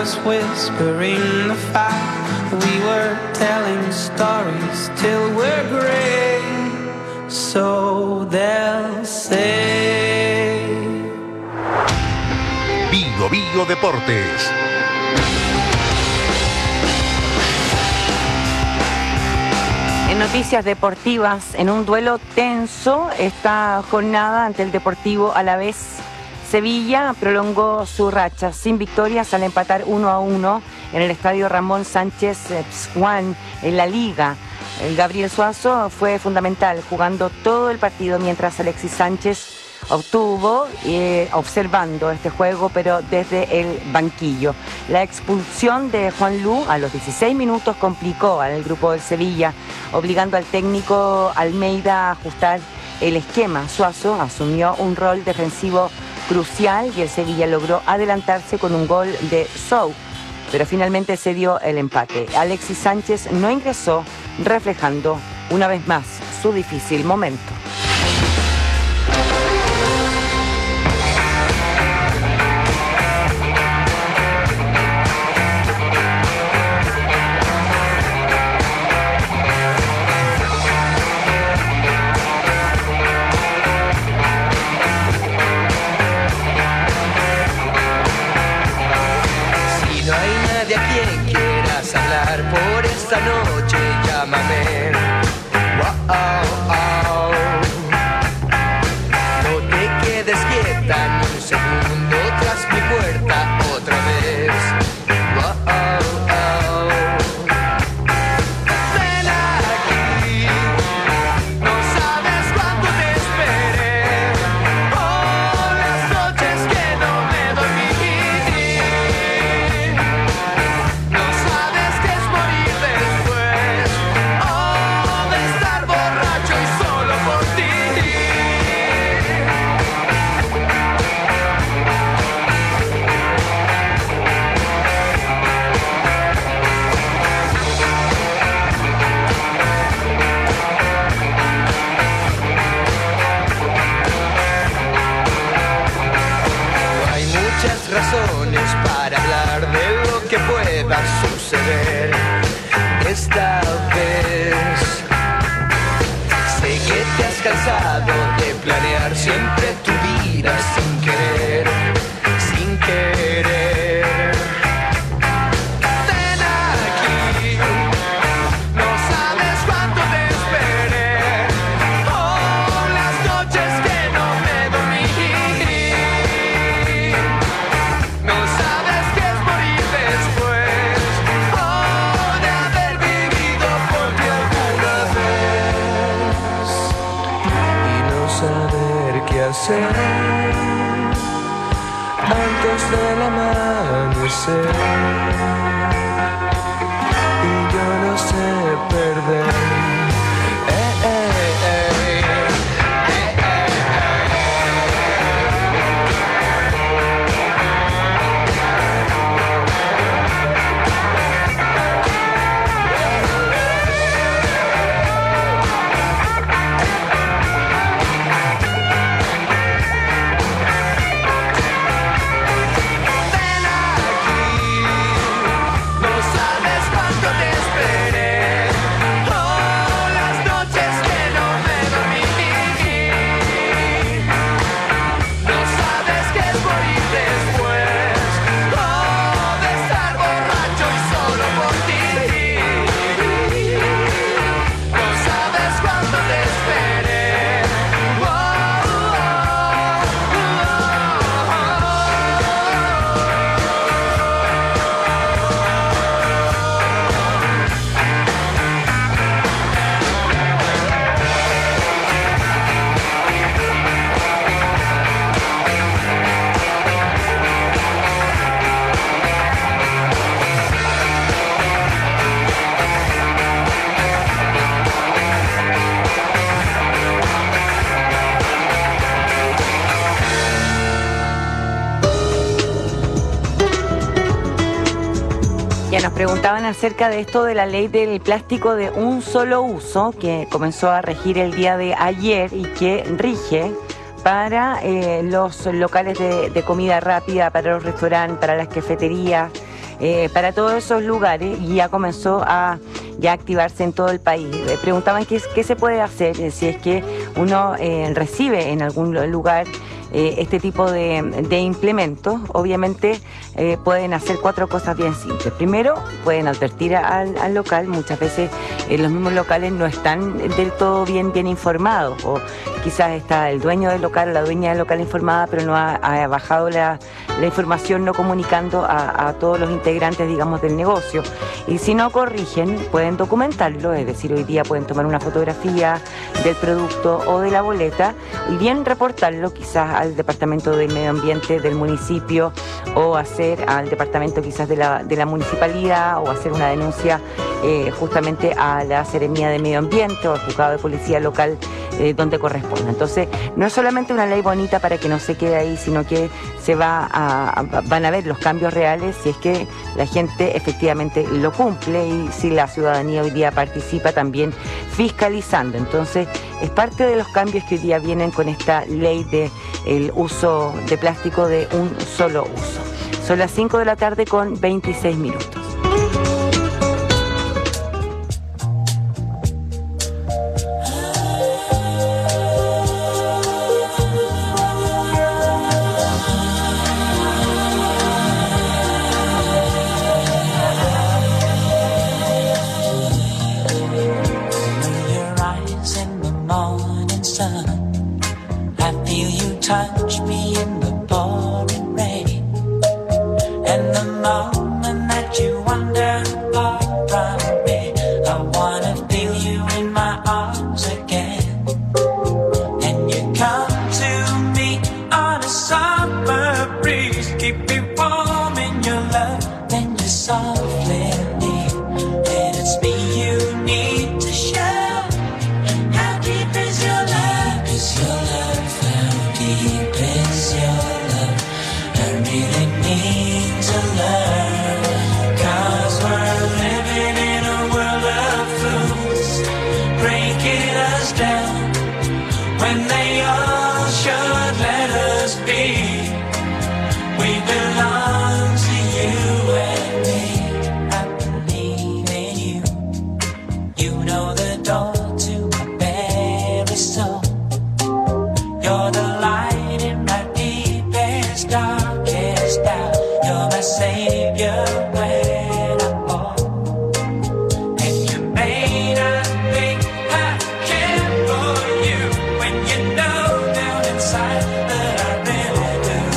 just whispering the fact we were telling stories till we're gray, so they'll say. Vigo Vigo Deportes. En noticias deportivas, en un duelo tenso, esta jornada ante el Deportivo Alavés, Sevilla prolongó su racha sin victorias al empatar 1-1 en el estadio Ramón Sánchez Pizjuán en la Liga. El Gabriel Suazo fue fundamental jugando todo el partido mientras Alexis Sánchez obtuvo observando este juego, pero desde el banquillo. La expulsión de Juan Lu a los 16 minutos complicó al grupo del Sevilla, obligando al técnico Almeida a ajustar el esquema. Suazo asumió un rol defensivo crucial y el Sevilla logró adelantarse con un gol de Sou, pero finalmente se dio el empate. Alexis Sánchez no ingresó, reflejando una vez más su difícil momento. Por esta noche llámame. Wow, no te quedes quieta ni un segundo tras mi puerta otra vez. Ven aquí, no sabes cuánto te esperé. Oh, las noches que no me dormí. Razones para hablar de lo que pueda suceder esta vez. Sé que te has cansado de planear siempre tu vida sin querer, sin querer. Ven aquí, no sabes cuánto te esperé. Oh, las noches que no me dormí. Antes del amanecer, y yo no sé perder. Nos preguntaban acerca de esto de la ley del plástico de un solo uso que comenzó a regir el día de ayer y que rige para los locales de comida rápida, para los restaurantes, para las cafeterías, para todos esos lugares y ya comenzó a ya activarse en todo el país. Preguntaban qué se puede hacer si es que uno recibe en algún lugar este tipo de implementos. Obviamente pueden hacer 4 cosas bien simples. Primero, pueden advertir al local. Muchas veces los mismos locales no están del todo bien informados, o quizás está el dueño del local o la dueña del local informada, pero no ha bajado la información, no comunicando a todos los integrantes, digamos, del negocio. Y si no corrigen, pueden documentarlo, es decir, hoy día pueden tomar una fotografía del producto o de la boleta y bien reportarlo quizás al departamento del medio ambiente del municipio, o hacer al departamento quizás de la municipalidad, o hacer una denuncia justamente a la Seremía de Medio Ambiente o al juzgado de policía local donde corresponda. Entonces, no es solamente una ley bonita para que no se quede ahí, sino que van a ver los cambios reales si es que la gente efectivamente lo cumple y si la ciudadanía hoy día participa también fiscalizando. Entonces, es parte de los cambios que hoy día vienen con esta ley del uso de plástico de un solo uso. Son las 5 de la tarde con 26 minutos. Touch me in the pouring rain, and the moment that you wander apart from me, I wanna feel you in my arms again. And you come to me on a summer breeze, keep me warm in your love, then you softly leave, and it's me you need to show. How deep is your love? Is your love? Deep is your love, I really need to learn, 'cause we're living in a world of fools, breaking us down, when they all should let us be. We belong to you and me, I believe in you, you know the door to my very soul. You're the light in my deepest, darkest doubt. You're my savior when I'm born. And you may not think I care for you, when you know down inside that I really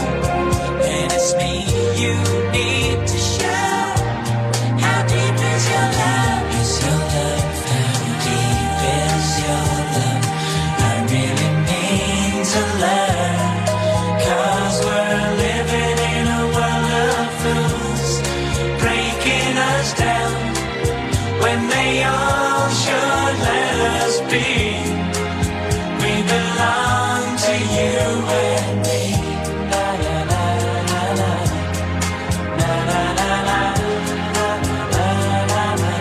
do. And it's me you need to show. How deep is your love? Is your love? How deep is your love? I really need to learn, 'cause we're living in a world of fools, breaking us down, when they all should let us be. We belong to you and me. Na na na na na, na na na na, na na na na,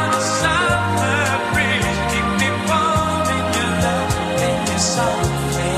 softly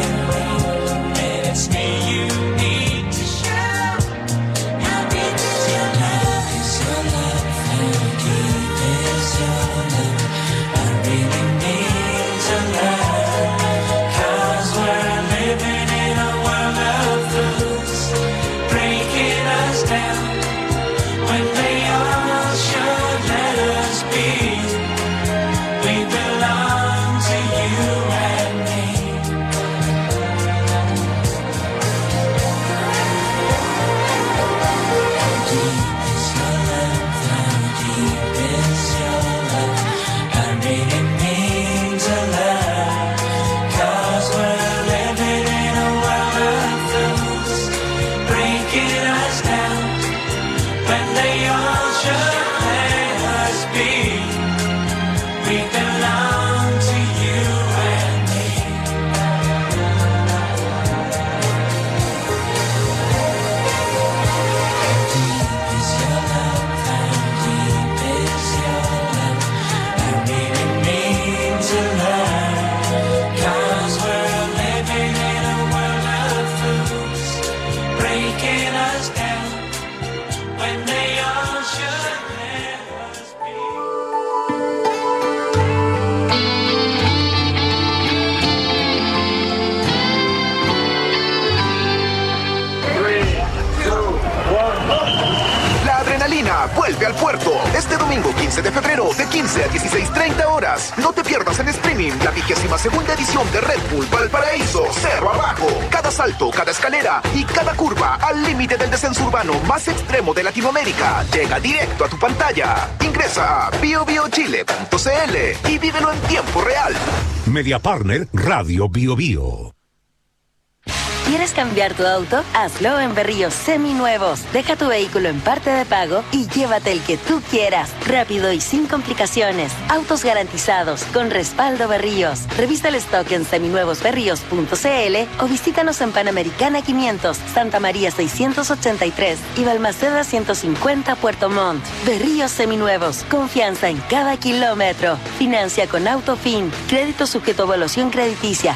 domingo 15 de febrero de 15 a 16:30 horas. No te pierdas en streaming la 22ª edición de Red Bull Valparaíso, Cerro Abajo. Cada salto, cada escalera y cada curva al límite del descenso urbano más extremo de Latinoamérica llega directo a tu pantalla. Ingresa a biobiochile.cl y vívelo en tiempo real. Media Partner Radio Bio Bio. ¿Quieres cambiar tu auto? Hazlo en Berríos Seminuevos. Deja tu vehículo en parte de pago y llévate el que tú quieras. Rápido y sin complicaciones. Autos garantizados con respaldo Berríos. Revisa el stock en seminuevosberríos.cl o visítanos en Panamericana 500, Santa María 683 y Balmaceda 150 Puerto Montt. Berríos Seminuevos. Confianza en cada kilómetro. Financia con Autofin. Crédito sujeto a evaluación crediticia.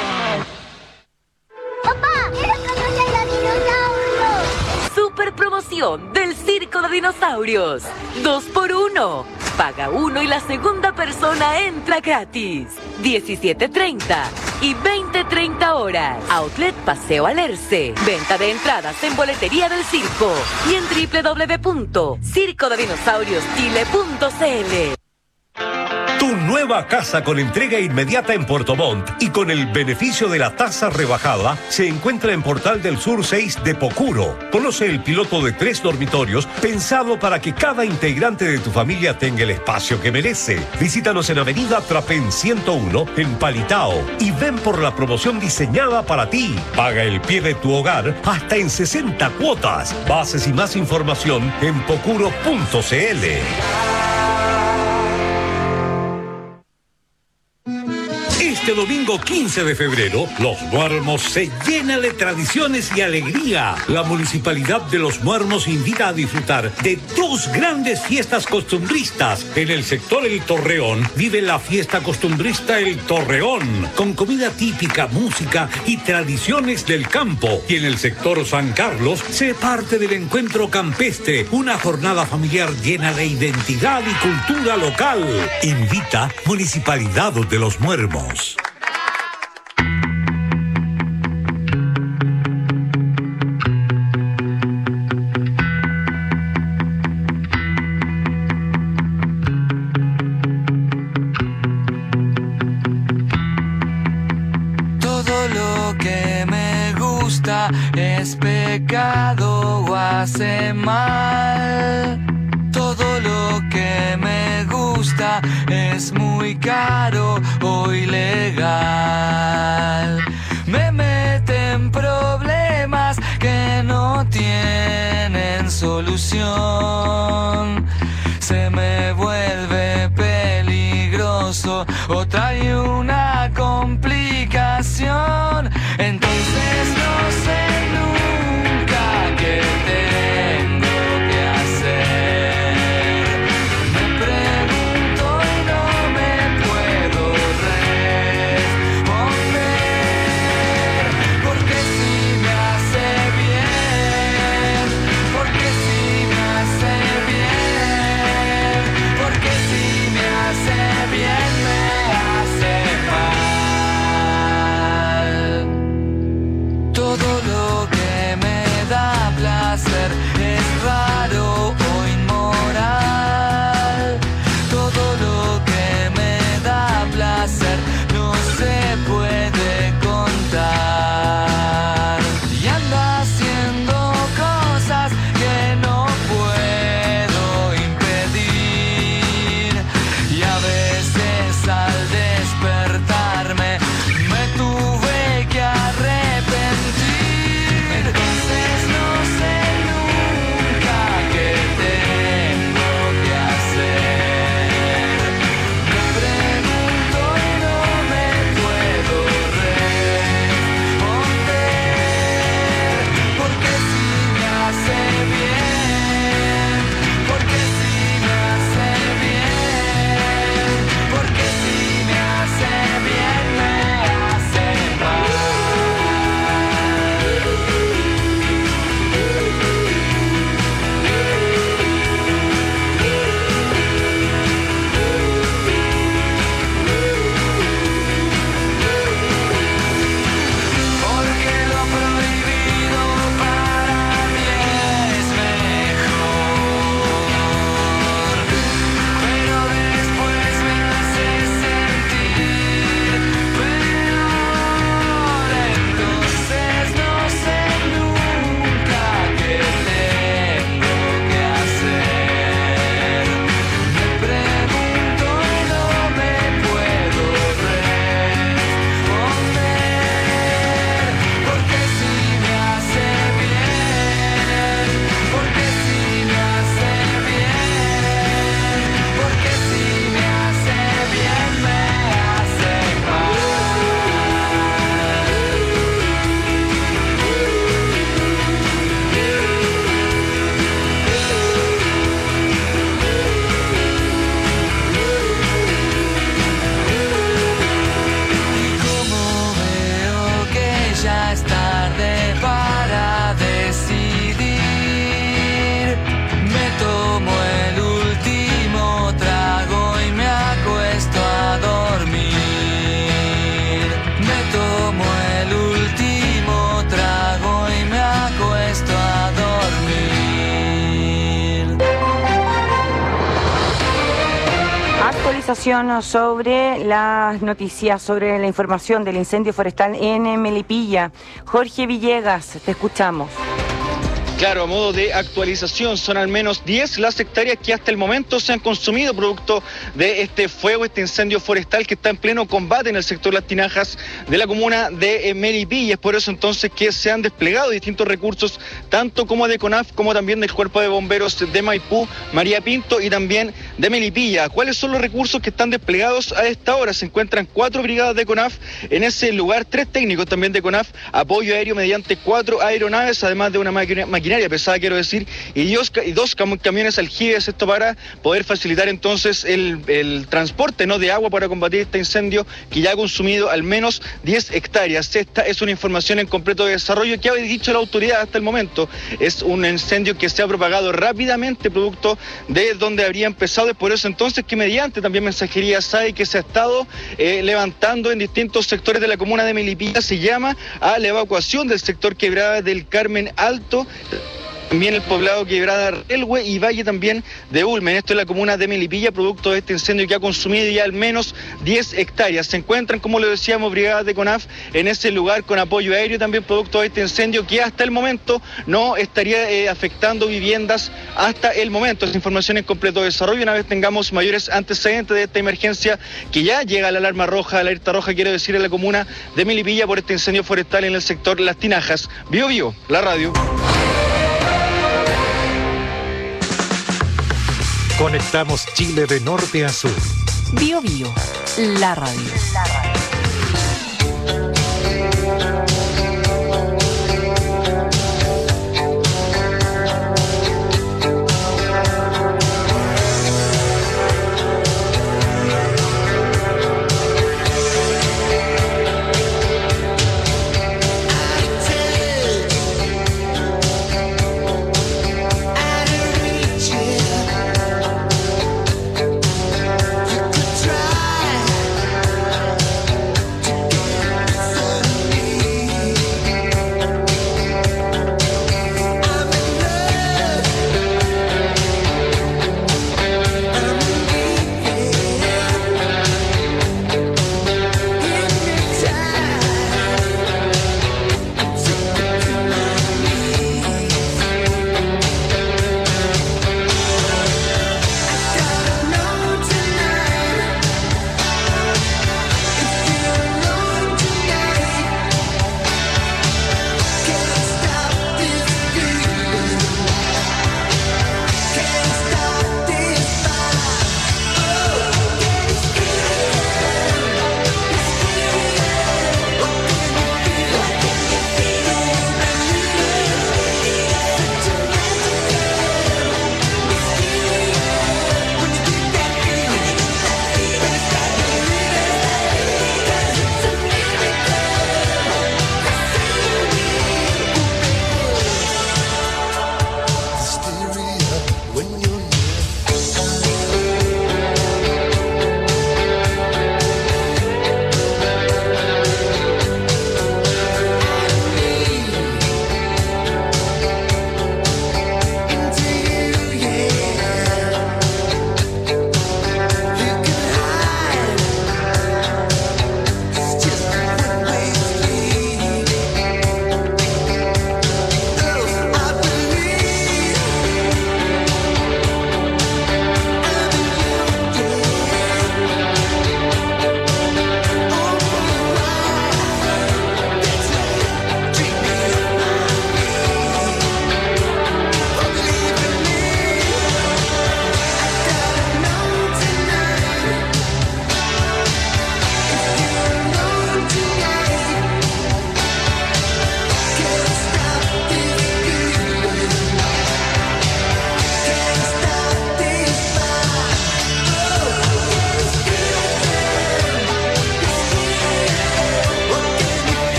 Super promoción del Circo de Dinosaurios. 2x1. Paga uno y la segunda persona entra gratis. 17:30 y 20:30 horas. Outlet Paseo Alerce. Venta de entradas en boletería del circo y en www.circodedinosaurioschile.cl. Tu nueva casa con entrega inmediata en Puerto Montt y con el beneficio de la tasa rebajada se encuentra en Portal del Sur 6 de Pocuro. Conoce el piloto de 3 dormitorios pensado para que cada integrante de tu familia tenga el espacio que merece. Visítanos en Avenida Trapén 101 en Palitao y ven por la promoción diseñada para ti. Paga el pie de tu hogar hasta en 60 cuotas. Bases y más información en pocuro.cl. Este domingo 15 de febrero, Los Muermos se llena de tradiciones y alegría. La Municipalidad de Los Muermos invita a disfrutar de 2 grandes fiestas costumbristas. En el sector El Torreón vive la fiesta costumbrista El Torreón, con comida típica, música y tradiciones del campo. Y en el sector San Carlos se parte del encuentro campestre, una jornada familiar llena de identidad y cultura local. Invita Municipalidad de Los Muermos. Todo lo que me gusta es pecado o hace mal. Todo lo que me gusta es muy caro o ilegal. Me meten problemas que no tienen solución. Se me vuelve peligroso o trae una complicación. Entonces no sé nunca qué tengo que hacer. Me pregunto y no me puedo actualización sobre las noticias, sobre la información del incendio forestal en Melipilla. Jorge Villegas, te escuchamos. Claro, a modo de actualización, son al menos 10 las hectáreas que hasta el momento se han consumido producto de este fuego, este incendio forestal que está en pleno combate en el sector Las Tinajas de la comuna de Melipilla. Es por eso entonces que se han desplegado distintos recursos, tanto como de CONAF como también del Cuerpo de Bomberos de Maipú, María Pinto y también de Melipilla. ¿Cuáles son los recursos que están desplegados a esta hora? Se encuentran 4 brigadas de CONAF en ese lugar, 3 técnicos también de CONAF, apoyo aéreo mediante 4 aeronaves, además de una maquinaria pesada, quiero decir, y dos camiones aljibes, esto para poder facilitar entonces el transporte, ¿no?, de agua para combatir este incendio que ya ha consumido al menos 10 hectáreas. Esta es una información en completo desarrollo que ha dicho la autoridad hasta el momento. Es un incendio que se ha propagado rápidamente producto de donde habría empezado. Es por eso entonces que mediante también mensajería SAI que se ha estado levantando en distintos sectores de la comuna de Melipilla, se llama a la evacuación del sector Quebrada del Carmen Alto, también el poblado Quebrada Relwe y Valle también de Ulmen. Esto es la comuna de Melipilla, producto de este incendio que ha consumido ya al menos 10 hectáreas. Se encuentran, como lo decíamos, brigadas de CONAF en ese lugar con apoyo aéreo, también producto de este incendio que hasta el momento no estaría afectando viviendas hasta el momento. Esta información en completo desarrollo. Una vez tengamos mayores antecedentes de esta emergencia, que ya llega la alarma roja, la alerta roja, quiero decir, en la comuna de Melipilla por este incendio forestal en el sector Las Tinajas. Bio Bio, la radio. Conectamos Chile de norte a sur. Bio Bio, la radio. Try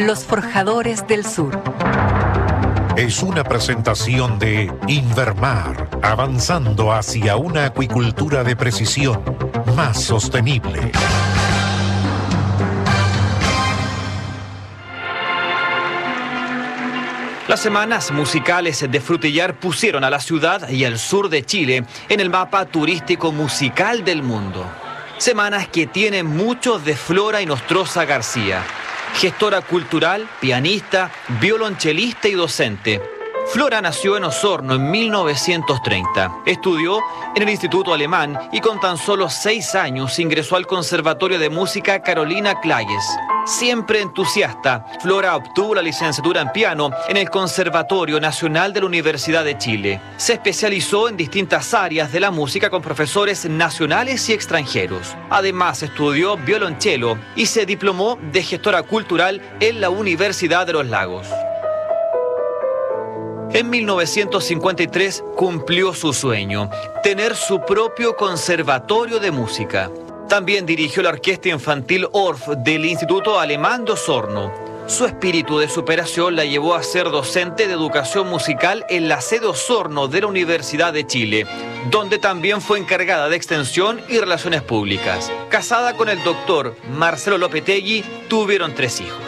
Los Forjadores del Sur. Es una presentación de Invermar, avanzando hacia una acuicultura de precisión más sostenible. Las semanas musicales de Frutillar pusieron a la ciudad y al sur de Chile en el mapa turístico musical del mundo. Semanas que tienen mucho de Flora Inostroza García, gestora cultural, pianista, violonchelista y docente. Flora nació en Osorno en 1930. Estudió en el Instituto Alemán y con tan solo 6 años ingresó al Conservatorio de Música Carolina Claes. Siempre entusiasta, Flora obtuvo la licenciatura en piano en el Conservatorio Nacional de la Universidad de Chile. Se especializó en distintas áreas de la música con profesores nacionales y extranjeros. Además, estudió violonchelo y se diplomó de gestora cultural en la Universidad de los Lagos. En 1953 cumplió su sueño, tener su propio conservatorio de música. También dirigió la orquesta infantil Orff del Instituto Alemán de Osorno. Su espíritu de superación la llevó a ser docente de educación musical en la sede Osorno de la Universidad de Chile, donde también fue encargada de extensión y relaciones públicas. Casada con el doctor Marcelo Lopetegui, tuvieron 3 hijos.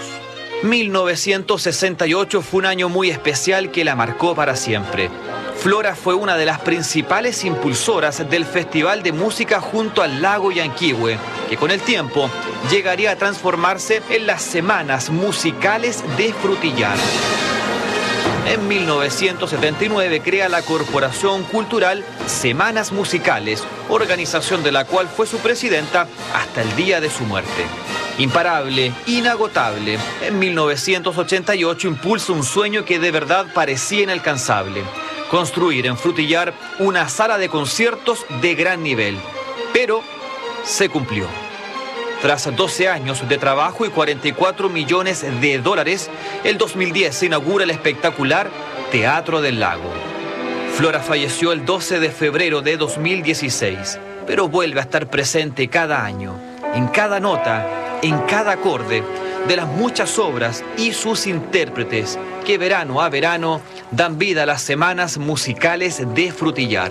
1968 fue un año muy especial que la marcó para siempre. Flora fue una de las principales impulsoras del Festival de Música junto al Lago Yanquihue, que con el tiempo llegaría a transformarse en las Semanas Musicales de Frutillar. En 1979 crea la Corporación Cultural Semanas Musicales, organización de la cual fue su presidenta hasta el día de su muerte. Imparable, inagotable, en 1988 impulsa un sueño que de verdad parecía inalcanzable: construir en Frutillar una sala de conciertos de gran nivel. Pero se cumplió. Tras 12 años de trabajo y $44 millones, el 2010 se inaugura el espectacular Teatro del Lago. Flora falleció el 12 de febrero de 2016, pero vuelve a estar presente cada año, en cada nota, en cada acorde de las muchas obras y sus intérpretes que verano a verano dan vida a las Semanas Musicales de Frutillar.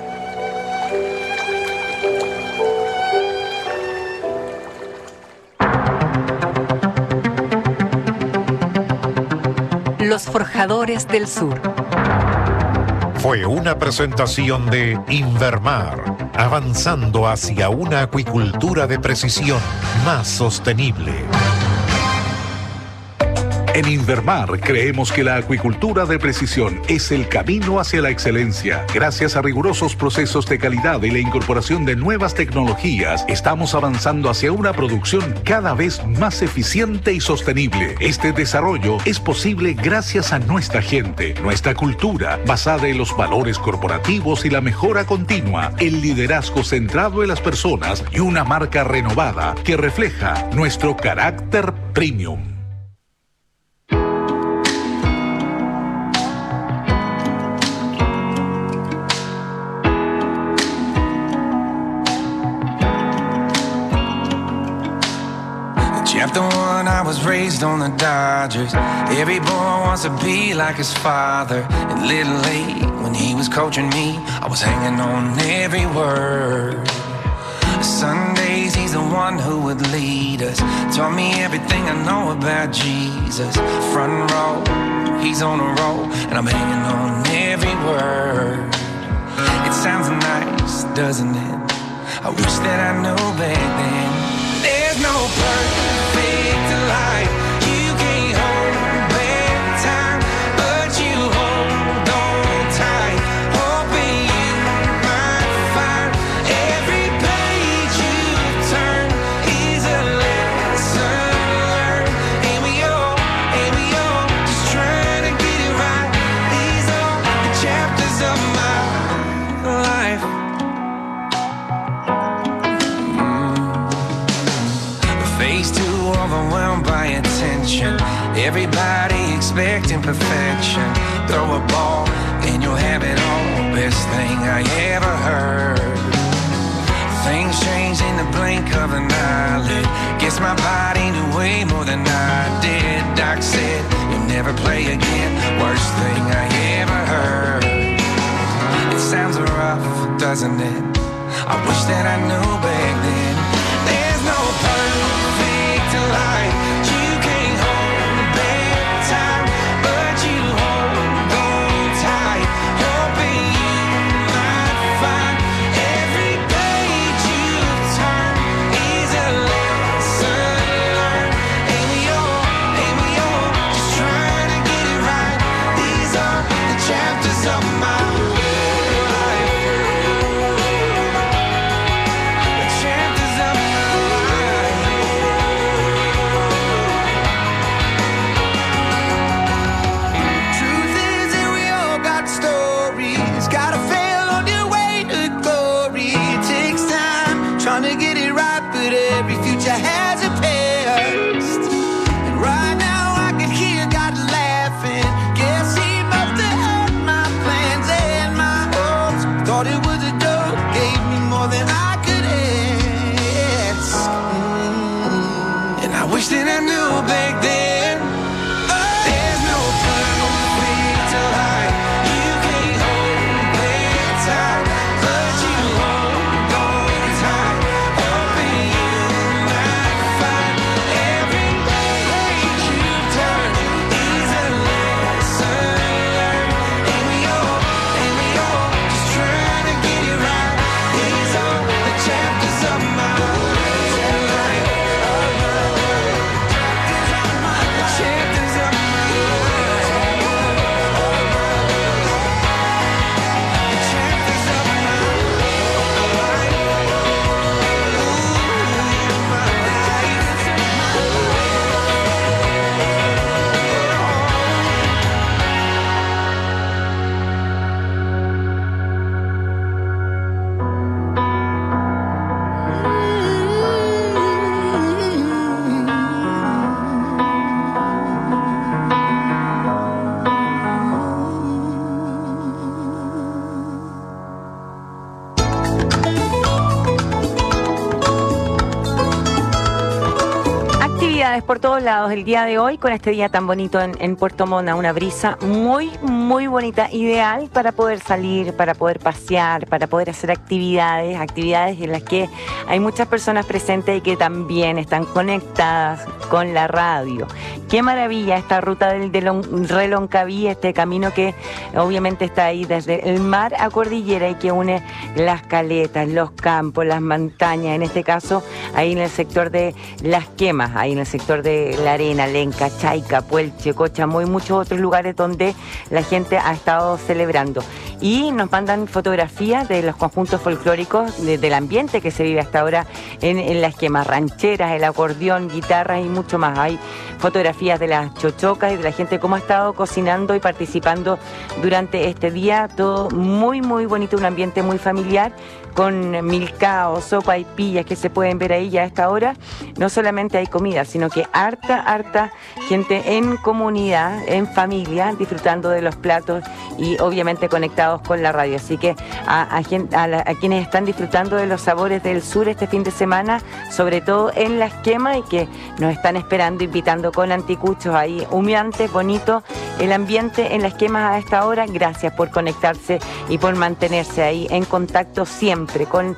Los Forjadores del Sur. Fue una presentación de Invermar, avanzando hacia una acuicultura de precisión más sostenible. En Invermar creemos que la acuicultura de precisión es el camino hacia la excelencia. Gracias a rigurosos procesos de calidad y la incorporación de nuevas tecnologías, estamos avanzando hacia una producción cada vez más eficiente y sostenible. Este desarrollo es posible gracias a nuestra gente, nuestra cultura, basada en los valores corporativos y la mejora continua, el liderazgo centrado en las personas y una marca renovada que refleja nuestro carácter premium. Chapter 1, I was raised on the Dodgers. Every boy wants to be like his father. And Little League, when he was coaching me, I was hanging on every word. Sundays, he's the one who would lead us. Taught me everything I know about Jesus. Front row, he's on a roll, and I'm hanging on every word. It sounds nice, doesn't it? I wish that I knew back then. There's no perfect life. You can't hold back time, but you hold on tight, hoping you might find every page you turn is a lesson learned. And we all just trying to get it right. These are the chapters of my life. Phase 2, overwhelmed by attention. Everybody expecting perfection. Throw a ball and you'll have it all. Best thing I ever heard. Things change in the blink of an eyelid. Guess my body knew way more than I did. Doc said, you'll never play again. Worst thing I ever heard. It sounds rough, doesn't it? I wish that I knew back then. There's no perfect life. You can't hold back time, but you hold on tight, hoping you might find every page you turn is a lesson learned. And we all just trying to get it right. These are the chapters of my life. That I knew back then. There's no perfect life. You can't hold back time, but you hold on tight, hoping you might find every page you turn is a lesson learned. And we all just trying to get it right. These are the chapters of my life. Por todos lados el día de hoy, con este día tan bonito en Puerto Montt, una brisa muy, muy bonita, ideal para poder salir, para poder pasear, para poder hacer actividades en las que hay muchas personas presentes y que también están conectadas con la radio. Qué maravilla esta ruta del Reloncaví, este camino que obviamente está ahí desde el mar a cordillera y que une las caletas, los campos, las montañas, en este caso ahí en el sector de Las Quemas, ahí en el sector de La Arena, Lenca, Chaica, Puelche, Cochamoy, muchos otros lugares donde la gente ha estado celebrando. Y nos mandan fotografías de los conjuntos folclóricos, del ambiente que se vive hasta ahora en Las Quemas, rancheras, el acordeón, guitarras y mucho más. Hay fotografías de las chochocas y de la gente cómo ha estado cocinando y participando durante este día. Todo muy, muy bonito, un ambiente muy familiar, con milcao, sopa y pillas que se pueden ver ahí ya a esta hora. No solamente hay comida, sino que harta gente en comunidad, en familia, disfrutando de los platos y obviamente conectados con la radio. Así que a quienes están disfrutando de los sabores del sur este fin de semana, sobre todo en Las Quemas, y que nos están esperando, invitando con anticuchos ahí humeantes, bonito el ambiente en Las Quemas a esta hora. Gracias por conectarse y por mantenerse ahí en contacto siempre con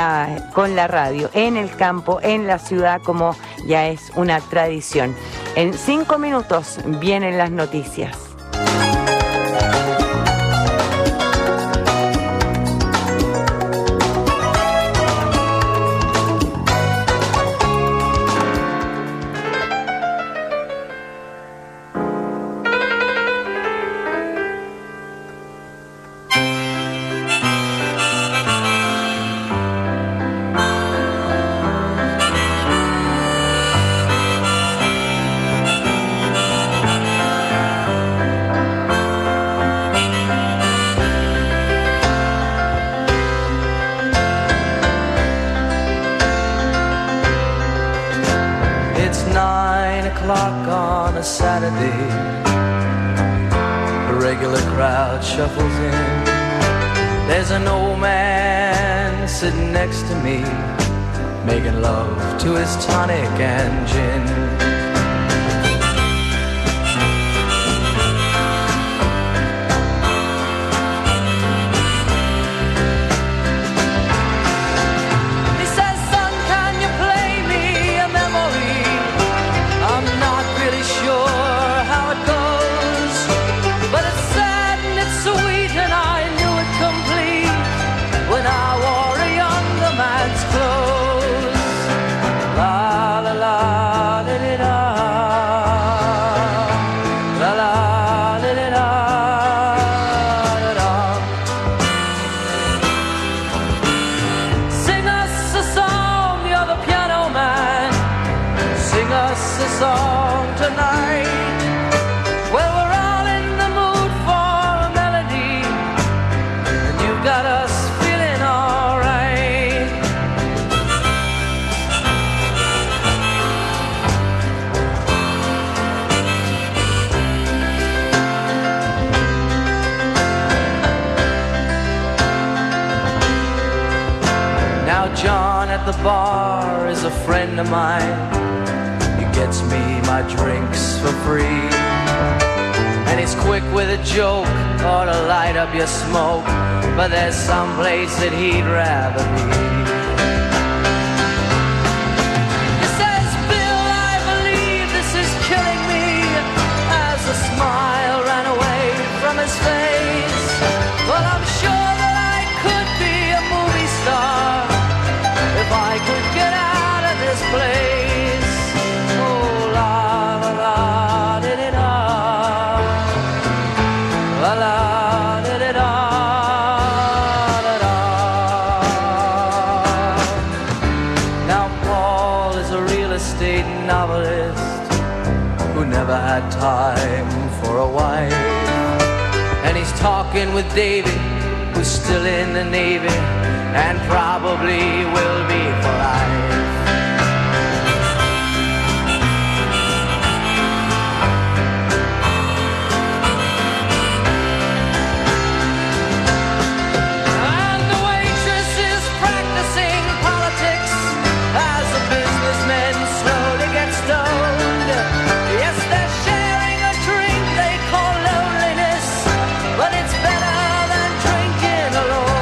la radio, en el campo, en la ciudad, como ya es una tradición. En 5 minutos vienen las noticias. On a Saturday, a regular crowd shuffles in. There's an old man sitting next to me, making love to his tonic and gin. The bar is a friend of mine. He gets me my drinks for free, and he's quick with a joke or to light up your smoke, but there's some place that he'd rather be. He says, Bill, I believe this is killing me, as a smile ran away from his face. Well, I'm sure that I could be a movie star if I could get out of this place. Oh, la la la di di da, la la di di da, da da. Now Paul is a real estate novelist who never had time for a wife, and he's talking with David, who's still in the Navy and probably will be for life. And the waitress is practicing politics as the businessmen slowly get stoned. Yes, they're sharing a drink they call loneliness, but it's better than drinking alone.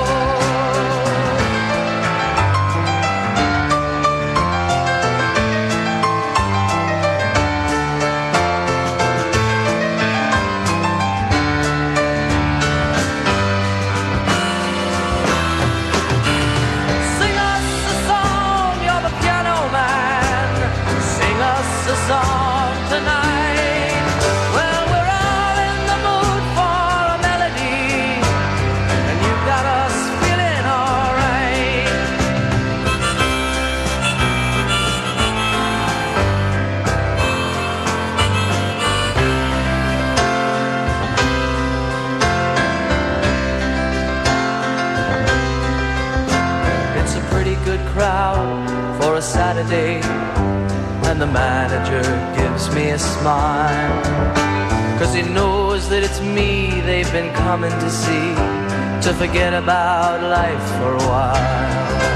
For a Saturday, and the manager gives me a smile, 'cause he knows that it's me they've been coming to see, to forget about life for a while.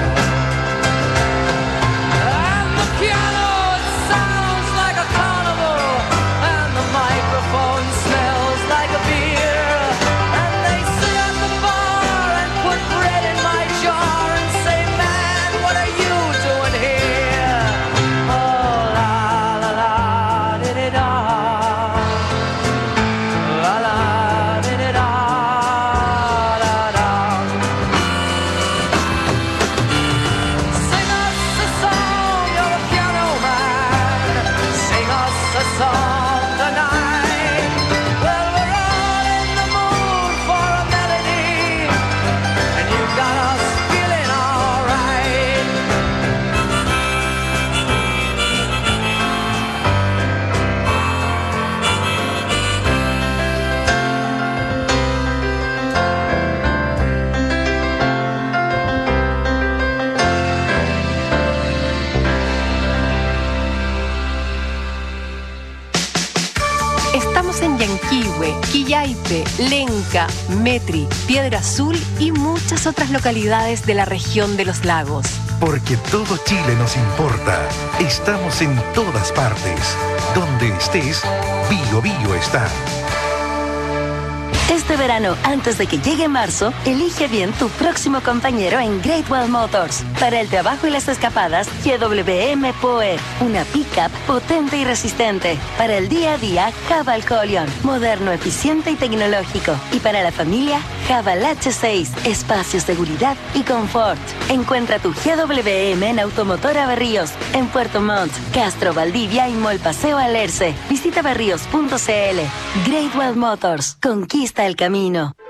And the piano, it sounds like a carnival, and the microphone smells like a beer, and they sit at the bar and put bread in my jar and say, man, what are you doing here? Oh, la la la di di da, la la di di da, da da. Sing us a song, you're a piano Norte, Lenca, Metri, Piedra Azul y muchas otras localidades de la región de los lagos. Porque todo Chile nos importa. Estamos en todas partes. Donde estés, Bio Bio está. Este verano, antes de que llegue marzo, elige bien tu próximo compañero en Great Wall Motors. Para el trabajo y las escapadas, GWM Power, una pickup potente y resistente. Para el día a día, Haval Colion, moderno, eficiente y tecnológico. Y para la familia, Haval H6, espacio, seguridad y confort. Encuentra tu GWM en Automotora Berríos, en Puerto Montt, Castro, Valdivia y Mall Paseo Alerce. Visita berríos.cl. Great Wall Motors, conquista el camino.